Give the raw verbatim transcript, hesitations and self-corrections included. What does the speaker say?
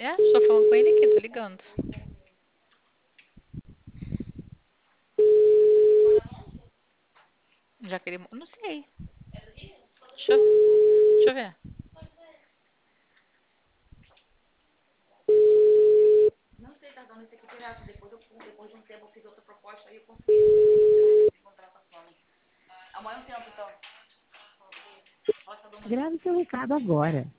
É, só falando com ele aqui, tô ligando. Já que ele. Não sei. Deixa eu, deixa eu ver. Não sei, tá dando isso aqui direto. Depois, eu, depois de um tempo eu fiz outra proposta aí eu consegui de contratação. Amanhã eu tento, então. Grave seu recado agora.